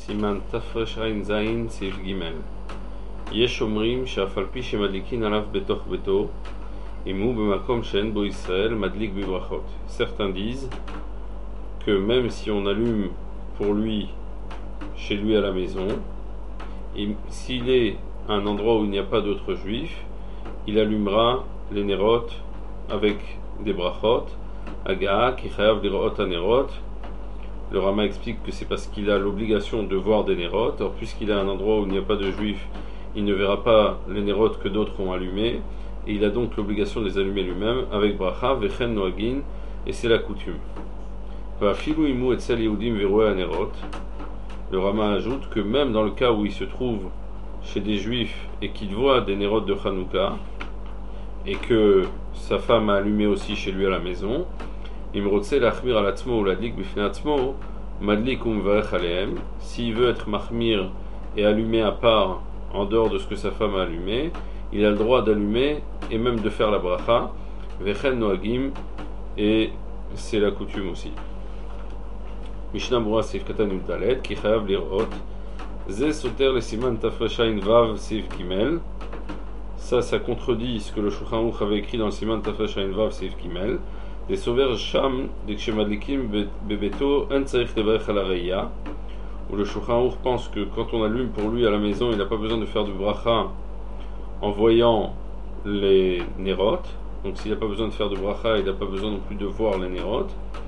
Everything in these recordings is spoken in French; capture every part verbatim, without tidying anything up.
סימן תרע"ז סעיף ג' יש אומרים שאף על פי שמדליקין עליו בתוך ביתו, אם הוא במקום שאין בו ישראל, מדליק בברכות. Certains disent que même si on allume pour lui, chez lui à la maison, s'il est à un endroit où il n'y a pas d'autres juifs, il allumera les nerot avec des brachot, Agaha, qui chayav lirot anerot. Le Rama explique que c'est parce qu'il a l'obligation de voir des nerot. Or, puisqu'il est à un endroit où il n'y a pas de juifs, il ne verra pas les nerot que d'autres ont allumés, et il a donc l'obligation de les allumer lui-même avec bracha, vechen noagin, et c'est la coutume. Vafilu imu etzel yehudim veroe anerot. Le Rama ajoute que même dans le cas où il se trouve chez des juifs et qu'il voit des nerot de Hanouka, et que sa femme a allumé aussi chez lui à la maison, Imrotse l'achmir al atzmo ou l'adlik bifne atzmo, madlik um varech alehem, s'il veut être mahmir et allumé à part en dehors de ce que sa femme a allumé, il a le droit d'allumer et même de faire la bracha, vechen noagim, et c'est la coutume aussi. Mishnah Berurah Seif Katan Yud Dalet, ki chayav lirot, ze soter le siman tafreshain vav Seif Gimel. Ça, ça contredit ce que le Shulchan Aruch avait écrit dans le siman tafreshain vav Seif Gimel. Des sauvers sham dekshemadlikim bebeto en tzarich levarech al hareya, où le Shulchan Aruch pense que quand on allume pour lui à la maison, il n'a pas besoin de faire de bracha en voyant les nerot. Donc s'il n'a pas besoin de faire de bracha, il n'a pas besoin non plus de voir les nerot.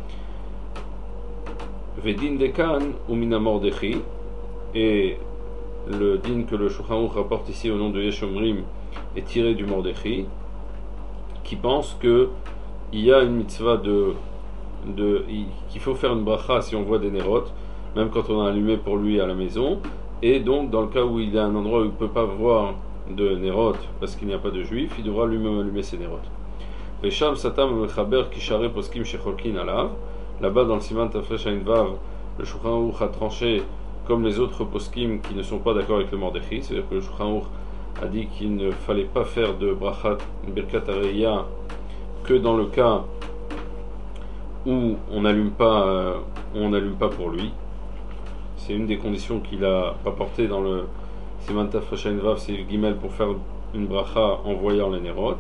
Vedin dekan ou mina mordechi, et le din que le Shulchan Aruch rapporte ici au nom de Yeshomrim est tiré du mordechi, qui pense que il y a une mitzvah de, de qu'il faut faire une bracha si on voit des nerot, même quand on a allumé pour lui à la maison, et donc dans le cas où il est à un endroit où il ne peut pas voir de nerot parce qu'il n'y a pas de juifs, il devra lui-même allumer ses nerot. Vesham satam mechaber kishare poskim shecholkin alav. Là-bas dans le siman tafreshain vav, le Shulchan Aruch a tranché comme les autres poskim qui ne sont pas d'accord avec le mordechi, c'est-à-dire que le Shulchan Aruch a dit qu'il ne fallait pas faire de brachat birkat hareya que dans le cas où on n'allume pas, euh, on n'allume pas pour lui. C'est une des conditions qu'il a rapportées dans le siman tafreshain vav Seif Gimel pour faire une bracha en voyant les nerot.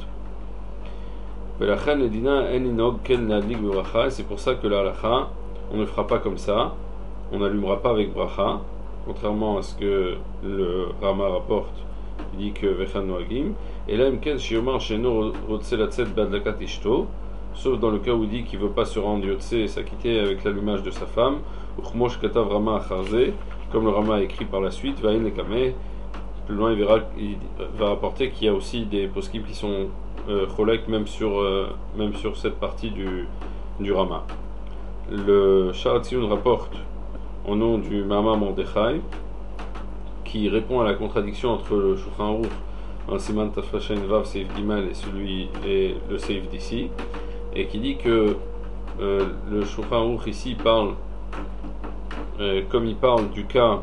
C'est pour ça que la halacha, on ne fera pas comme ça, on n'allumera pas avec bracha, contrairement à ce que le Rama rapporte. Il dit que vechan noagim, et là imken shiomar sheno rotse latzet badlakat ishto, sauf dans le cas où il dit qu'il ne veut pas se rendre yotse et s'acquitter avec l'allumage de sa femme, uchmosh katav Rama acharze, comme le Rama a écrit par la suite, vaïn ekame. Plus loin il verra, il va rapporter qu'il y a aussi des poskim qui sont euh, cholek même sur euh, même sur cette partie du du Rama. Le Sha'ar HaTziyun rapporte au nom du Mama Mordechai, qui répond à la contradiction entre le Shulchan Aruch dans le siman tafreshain vav Seif Gimel et celui et le Seif d'ici, et qui dit que euh, le Shulchan Aruch ici parle euh, comme il parle du cas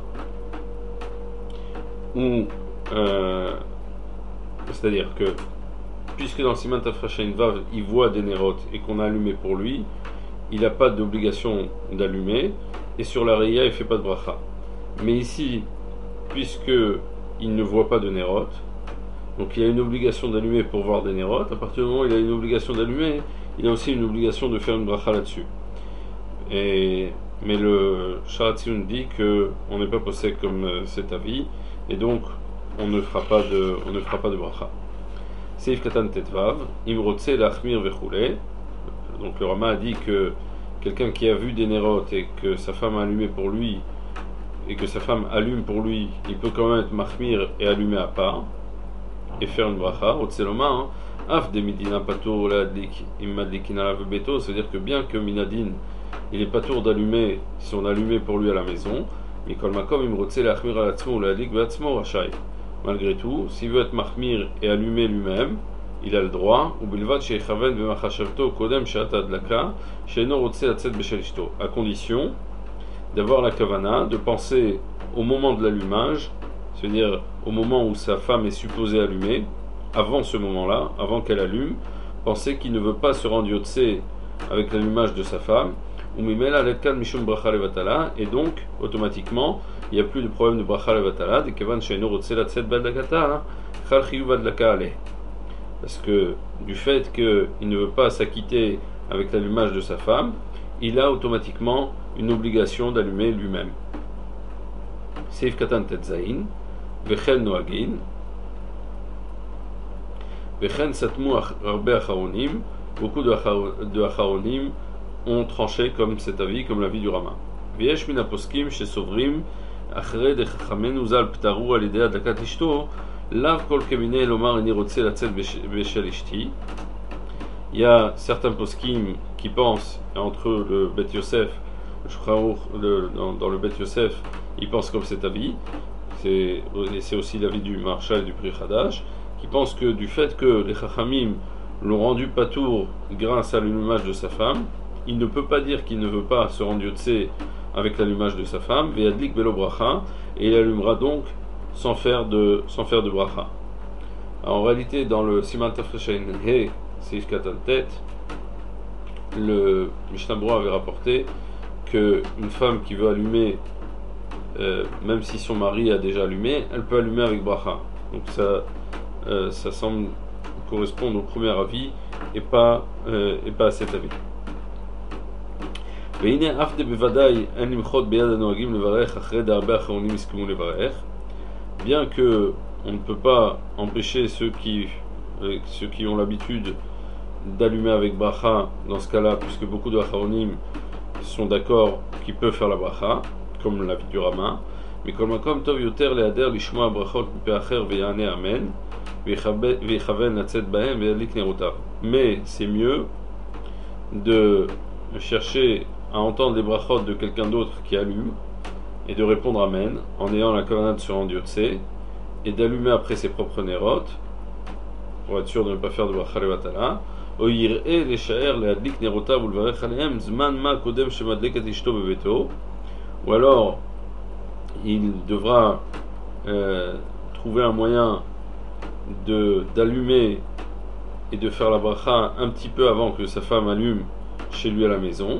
où euh, c'est-à-dire que puisque dans le siman tafreshain vav il voit des nerot et qu'on a allumé pour lui, il n'a pas d'obligation d'allumer, et sur la reya il ne fait pas de bracha. Mais ici, puisque il ne voit pas de nerot, donc il a une obligation d'allumer pour voir des nerot. À partir du moment où il a une obligation d'allumer, il a aussi une obligation de faire une bracha là-dessus. Et mais le Sha'ar HaTziyun dit que on n'est pas posé comme euh, cet avis, et donc on ne fera pas de on ne fera pas de bracha. Seif Katan Tetvav, Imrotse l'achmir vechule. Donc le Rama a dit que quelqu'un qui a vu des nerot et que sa femme a allumé pour lui, et que sa femme allume pour lui, il peut quand même être mahmir et allumer à part et faire une bracha. Otseloma, af de midina patour la adlik immadlikin alav beto, c'est-à-dire que bien que minadin il est pas tour d'allumer si on allumait pour lui à la maison, mais kol makom imrotse l'achmir al atzmo la adlik beatzmo rachai. Malgré tout, s'il veut être mahmir et allumer lui-même, il a le droit, ou bilvad shechaven b'machashavto kodem shat adlaka sheino rotse latzet b'shel ishto, à condition d'avoir la kavana, de penser au moment de l'allumage, c'est-à-dire au moment où sa femme est supposée allumer, avant ce moment-là, avant qu'elle allume, penser qu'il ne veut pas se rendre yotse avec l'allumage de sa femme, ou mimela letkan mishum bracha levatala, et donc automatiquement il n'y a plus de problème de bracha levatala, de kevan she'eno rotze latzet badlakata, chal chiyuv badlaka aleh. Parce que du fait qu'il ne veut pas s'acquitter avec l'allumage de sa femme, il a automatiquement une obligation d'allumer lui-même. Seif katan tetzain, vechel noagin, vechel satmu arbe acharonim, beaucoup de acharonim ont tranché comme cet avis, comme l'avis du Rama. Viesh min aposkim chez Sovrim, achre de chachamenu zal ptaru al idea dakat ishto, lav kol kemine lomar eni rotze latzet beshel ishti. Il y a certains poskim qui pensent, entre le Bet Yosef, le, dans, dans le Bet Yosef, ils pensent comme cet avis, c'est, et c'est aussi l'avis du Marshal et du Pri Hadash, qui pensent que du fait que les Chachamim l'ont rendu patour grâce à l'allumage de sa femme, il ne peut pas dire qu'il ne veut pas se rendre Yotse avec l'allumage de sa femme, Ve'adlik belo bracha, et il allumera donc sans faire de, sans faire de bracha. Alors, en réalité, dans le Siman Tafreshain He, Seif Katan Tet, le Mishnah Berurah avait rapporté qu'une femme qui veut allumer, euh, même si son mari a déjà allumé, elle peut allumer avec bracha. Donc ça, euh, ça semble correspondre au premier avis et pas, euh, et pas à cet avis. Bien que on ne peut pas empêcher ceux qui, euh, ceux qui ont l'habitude d'allumer avec bracha dans ce cas-là, puisque beaucoup de acharonim sont d'accord qu'ils peuvent faire la bracha, comme l'avis du Rama, mais comme comme tov yoter leader lishmoa brachot mipeacher veyane amen vechaven latzet bahem veyadlik nerotav. Mais c'est mieux de chercher à entendre les brachot de quelqu'un d'autre qui allume et de répondre amen en ayant la kavanah de se rendre yotse et d'allumer après ses propres nerot pour être sûr de ne pas faire de bracha levatala. Ou alors il devra euh, trouver un moyen de, d'allumer et de faire la bracha un petit peu avant que sa femme allume chez lui à la maison.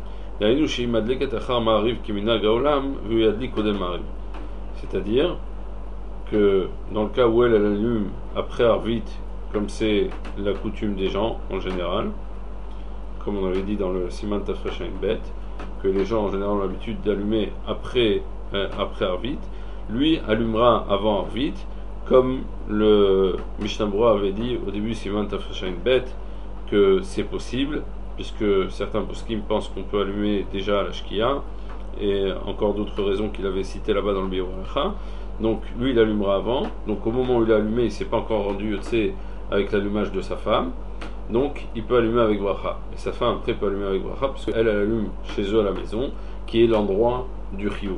C'est-à-dire que dans le cas où elle, elle allume après Arvit, comme c'est la coutume des gens en général, comme on avait dit dans le Siman Tafreshain Bet, que les gens en général ont l'habitude d'allumer après, euh, après Arvit, lui allumera avant Arvit, comme le Mishnah Berurah avait dit au début Siman Tafreshain Bet, que c'est possible, puisque certains poskim pensent qu'on peut allumer déjà à la Shkia, et encore d'autres raisons qu'il avait citées là-bas dans le Biur Halacha. Donc lui il allumera avant, donc au moment où il a allumé, il ne s'est pas encore rendu Yotzé avec l'allumage de sa femme, donc il peut allumer avec bracha. Et sa femme après peut allumer avec bracha, parce qu'elle elle allume chez eux à la maison, qui est l'endroit du chiyuv.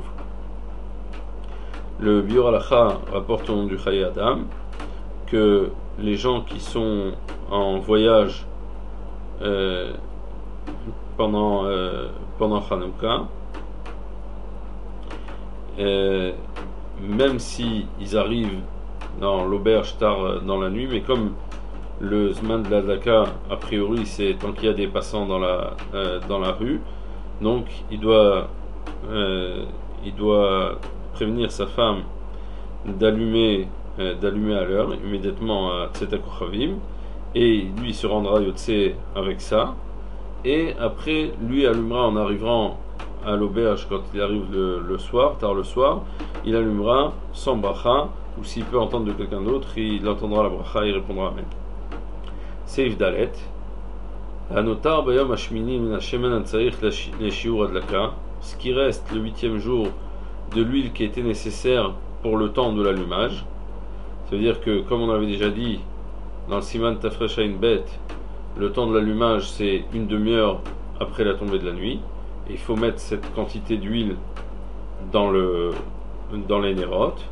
Le Biur Halacha rapporte au nom du Chaye Adam que les gens qui sont en voyage euh, pendant, euh, pendant Hanouka, euh, même si ils arrivent dans l'auberge tard dans la nuit, mais comme le Zman de la Daka, a priori, c'est tant qu'il y a des passants dans la, euh, dans la rue, donc il doit, euh, il doit prévenir sa femme d'allumer, euh, d'allumer à l'heure, immédiatement à Tzeta Kochavim, et lui il se rendra Yotse avec ça, et après lui allumera en arrivant à l'auberge quand il arrive le, le soir, tard le soir, il allumera sans bracha, ou s'il peut entendre de quelqu'un d'autre, il entendra la bracha et il répondra amen. Seif Dalet. Anotar bayom hashmini min hashemen antzarich leshiur adlaka. Ce qui reste le huitième jour de l'huile qui était nécessaire pour le temps de l'allumage. Ça veut dire que, comme on avait déjà dit dans le Siman Tafreshain Bet, le temps de l'allumage c'est une demi-heure après la tombée de la nuit. Et il faut mettre cette quantité d'huile dans, le, dans les nérotes.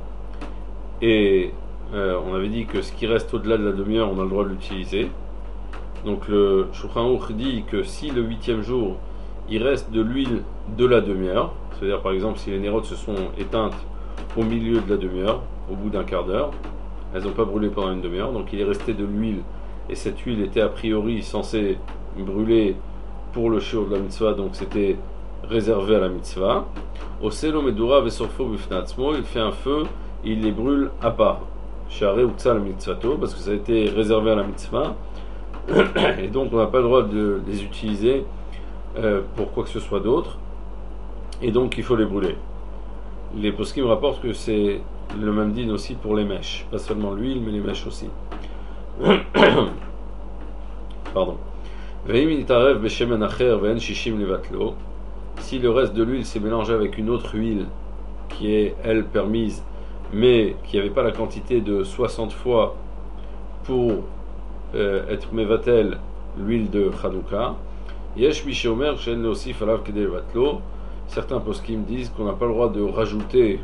Et euh, on avait dit que ce qui reste au-delà de la demi-heure, on a le droit de l'utiliser. Donc le Shulchan Aruch dit que si le huitième jour, il reste de l'huile de la demi-heure, c'est-à-dire par exemple si les nérotes se sont éteintes au milieu de la demi-heure, au bout d'un quart d'heure, elles n'ont pas brûlé pendant une demi-heure, donc il est resté de l'huile, et cette huile était a priori censée brûler pour le shiur de la mitzvah, donc c'était réservé à la mitzvah. Oselo medura vesorfo bifnatzmo, il fait un feu, il les brûle à part. Share utza la mitzvato, parce que ça a été réservé à la mitzvah, et donc on n'a pas le droit de les utiliser euh, pour quoi que ce soit d'autre, et donc il faut les brûler. Les poskim rapportent que c'est le même din aussi pour les mèches, pas seulement l'huile, mais les mèches aussi. Pardon. Si le reste de l'huile s'est mélangé avec une autre huile qui est, elle, permise, mais qui n'avait pas la quantité de soixante fois pour euh, être mevatel l'huile de Hanouka, yesh mishomer shen leosif alav kedei levatlo. Certains poskim disent qu'on n'a pas le droit de rajouter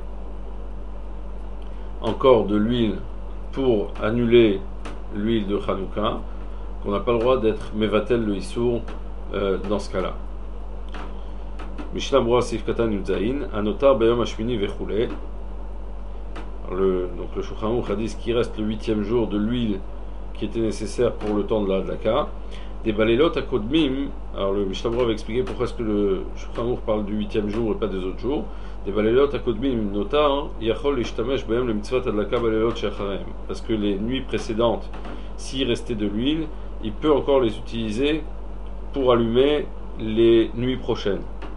encore de l'huile pour annuler l'huile de Hanouka, qu'on n'a pas le droit d'être mevatel le issour euh, dans ce cas-là. Mishnah Brura Sif Katan Yudzaïn, Anotar Beyom Hashmini Vechule. Donc le Shulchan Aruch a dit ce qui reste le huitième jour de l'huile qui était nécessaire pour le temps de la Hadlaka. Des balelot à Kodmim, alors le Mishnah Brura va expliquer pourquoi est-ce que le Shulchan Aruch parle du huitième jour et pas des autres jours. Des balelot à Kodmim Notar, Yachol Ishtamesh Beyom le Mitzvot Hadlaka balelot Shacharem. Parce que les nuits précédentes, s'il restait de l'huile, il peut encore les utiliser pour allumer les nuits prochaines.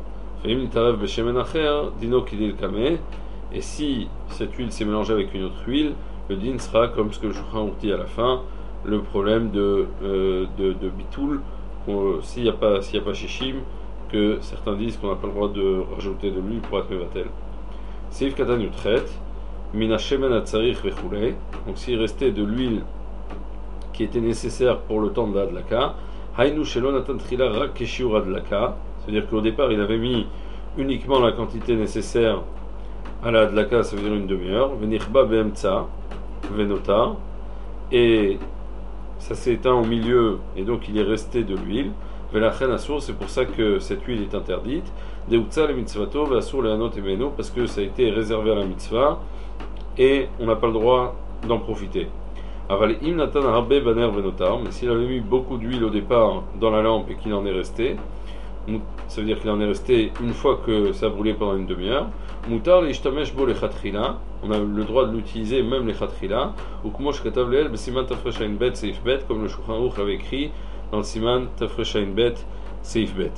Et si cette huile s'est mélangée avec une autre huile, le din sera comme ce que le Shulchan Aruch dit à la fin, le problème de, euh, de, de bitoul, euh, s'il n'y a pas s'il n'y a pas shishim, que certains disent qu'on n'a pas le droit de rajouter de l'huile pour être mevatel. Seif katan yutret, mina shemen atzarich vechule. Donc s'il restait de l'huile qui était nécessaire pour le temps de la hadlaka, haynu shelo natan tchila rak keshiur hadlaka. C'est-à-dire qu'au départ, il avait mis uniquement la quantité nécessaire à la hadlaka, ça veut dire une demi-heure. Venichba be'emtsa, venota. Et ça s'est éteint au milieu, et donc il est resté de l'huile. Velachen asur, c'est pour ça que cette huile est interdite. Deutza le mitzvato, ve'asur le hanot emeno, parce que ça a été réservé à la mitzvah, et on n'a pas le droit d'en profiter. Aval im natan harbe baner venotar, mais s'il avait mis beaucoup d'huile au départ dans la lampe et qu'il en est resté, ça veut dire qu'il en est resté une fois que ça a brûlé pendant une demi-heure. Mutar le ishtamesh bo le chatrila, on a le droit de l'utiliser même les chatrila. Ou kmosh katav leel besiman tafreshain bet seif bet, comme le Shulchan Aruch l'avait écrit dans le siman tafreshain bet seif bet.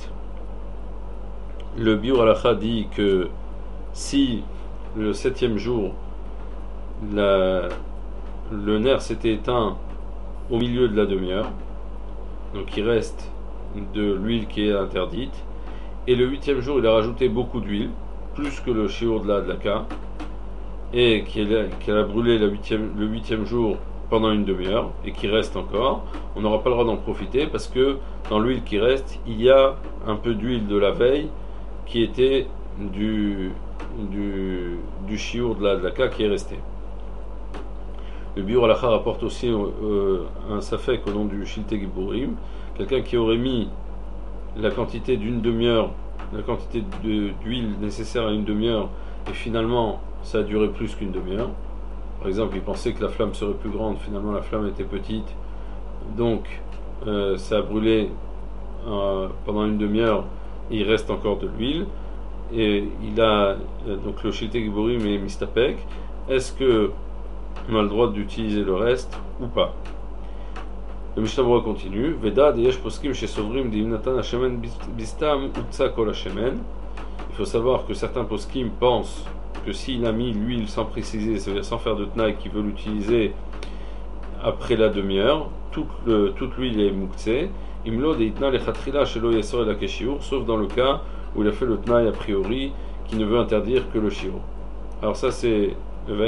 Le biur halacha dit que si le septième jour la, le nerf s'était éteint au milieu de la demi-heure, donc il reste de l'huile qui est interdite, et le huitième jour il a rajouté beaucoup d'huile, plus que le shiur de la hadlaka, et qu'elle a, qu'elle a brûlé le huitième, le huitième jour pendant une demi-heure, et qui reste encore, on n'aura pas le droit d'en profiter, parce que dans l'huile qui reste, il y a un peu d'huile de la veille, qui était du, du, du shiur de la hadlaka qui est resté. Le Biur Halacha rapporte aussi euh, un safek au nom du Shiltei Giburim, quelqu'un qui aurait mis la quantité d'une demi-heure, la quantité de, d'huile nécessaire à une demi-heure, et finalement ça a duré plus qu'une demi-heure. Par exemple, il pensait que la flamme serait plus grande, finalement la flamme était petite, donc euh, ça a brûlé euh, pendant une demi-heure, et il reste encore de l'huile, et il a euh, donc le Shiltei Giburim est mistapek. Est-ce que on a le droit d'utiliser le reste ou pas? Le Mishnah Brura continue. Veda deyesh poskim chez Sovrim d'imnatan hashemen bistam utsa kol hashemen. Il faut savoir que certains poskim pensent que s'il a mis l'huile sans préciser, c'est-à-dire sans faire de tnaï, qu'il veut l'utiliser après la demi-heure, toute, le, toute l'huile est mouktsé. Imlo de itna lechatrila shelo yesor el hakeshiur, sauf dans le cas où il a fait le tnaï a priori, qui ne veut interdire que le shiur. Alors ça c'est donc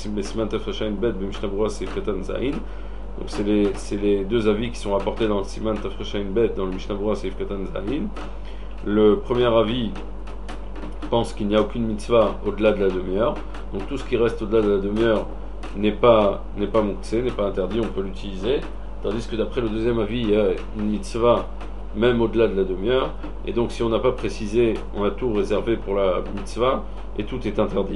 c'est les, c'est les deux avis qui sont rapportés dans le Siman Tafreshain Bet, dans le Mishnah Brura Seif Katan Zahin. Le premier avis pense qu'il n'y a aucune mitzvah au-delà de la demi-heure, donc tout ce qui reste au-delà de la demi-heure n'est pas n'est pas muktzé, n'est pas interdit, on peut l'utiliser. Tandis que d'après le deuxième avis, il y a une mitzvah même au-delà de la demi-heure, et donc si on n'a pas précisé, on a tout réservé pour la mitzvah et tout est interdit.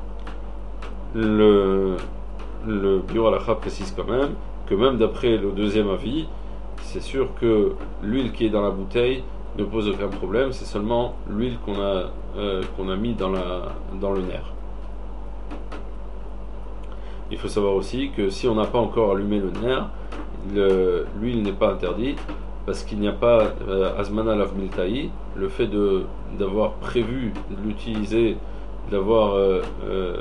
Le, le Biur Halacha précise quand même que même d'après le deuxième avis, c'est sûr que l'huile qui est dans la bouteille ne pose aucun problème, c'est seulement l'huile qu'on a, euh, qu'on a mis dans, la, dans le nerf. Il faut savoir aussi que si on n'a pas encore allumé le nerf, l'huile n'est pas interdite parce qu'il n'y a pas euh, Azmana Lav Miltaï, le fait d'avoir prévu de l'utiliser, d'avoir euh, euh,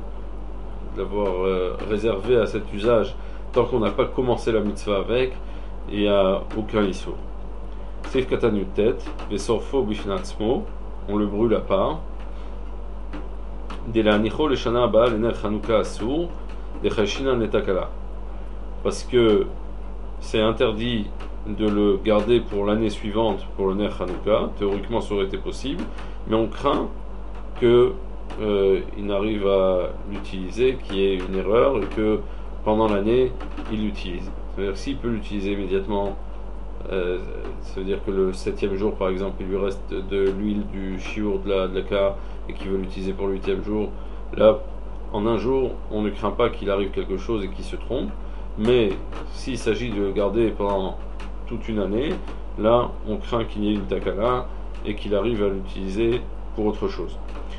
euh, réservé à cet usage tant qu'on n'a pas commencé la mitzvah avec, il n'y a aucun issur. Seif Katan Yutet, Vesorfo Bifnatzmo, on le brûle à part. Delanicho le Shana Abba, le Ner Chanukah Asur, de Chashina Netakala. Parce que c'est interdit de le garder pour l'année suivante pour le Ner Chanukah, théoriquement ça aurait été possible, mais on craint que euh, il n'arrive à l'utiliser, qu'il y ait une erreur et que pendant l'année il l'utilise. C'est-à-dire que s'il peut l'utiliser immédiatement, euh, ça veut dire que le septième jour par exemple il lui reste de l'huile du chiour de la, de la ka et qu'il veut l'utiliser pour le huitième jour, là en un jour on ne craint pas qu'il arrive quelque chose et qu'il se trompe, mais s'il s'agit de le garder pendant toute une année, là on craint qu'il y ait une takala et qu'il arrive à l'utiliser pour autre chose.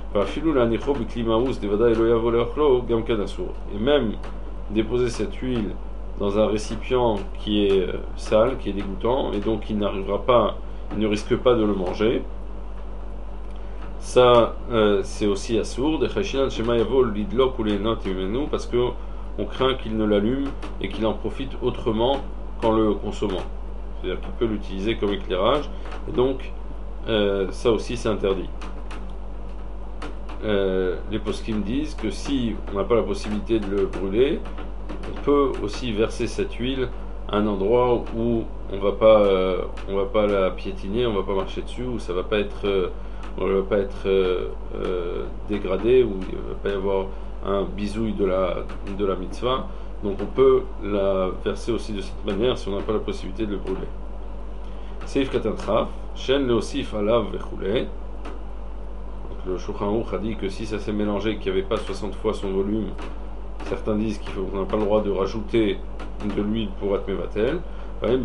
Et même déposer cette huile dans un récipient qui est sale, qui est dégoûtant, et donc il n'arrivera pas, il ne risque pas de le manger. Ça, euh, c'est aussi assourd. Parce que on craint qu'il ne l'allume et qu'il en profite autrement qu'en le consommant. C'est-à-dire qu'il peut l'utiliser comme éclairage, et donc euh, ça aussi c'est interdit. Euh, les poskim disent que si on n'a pas la possibilité de le brûler, on peut aussi verser cette huile à un endroit où on va pas, euh, on va pas la piétiner, on va pas marcher dessus, où ça va pas être, euh, on va pas être euh, euh, dégradé, où il va pas y avoir un bisouille de la de la mitzvah. Donc on peut la verser aussi de cette manière si on n'a pas la possibilité de le brûler. Seif Katantraf, Shen le Osif Alav Vechule. Le Shulchan Aruch a dit que si ça s'est mélangé, qu'il n'y avait pas soixante fois son volume, certains disent qu'on n'a pas le droit de rajouter de l'huile pour être mevatel. Le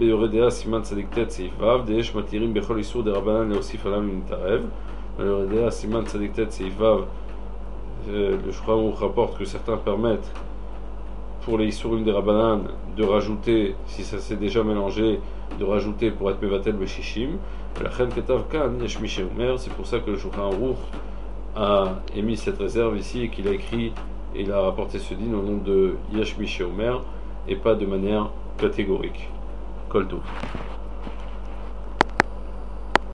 Shulchan Aruch rapporte que certains permettent pour les Isurim des Rabbanan de rajouter, si ça s'est déjà mélangé, de rajouter pour être mevatel beshishim. C'est pour ça que le Shulchan Aruch a émis cette réserve ici et qu'il a écrit et il a rapporté ce din au nom de Yesh Mishe Omer et pas de manière catégorique. Kol Tov.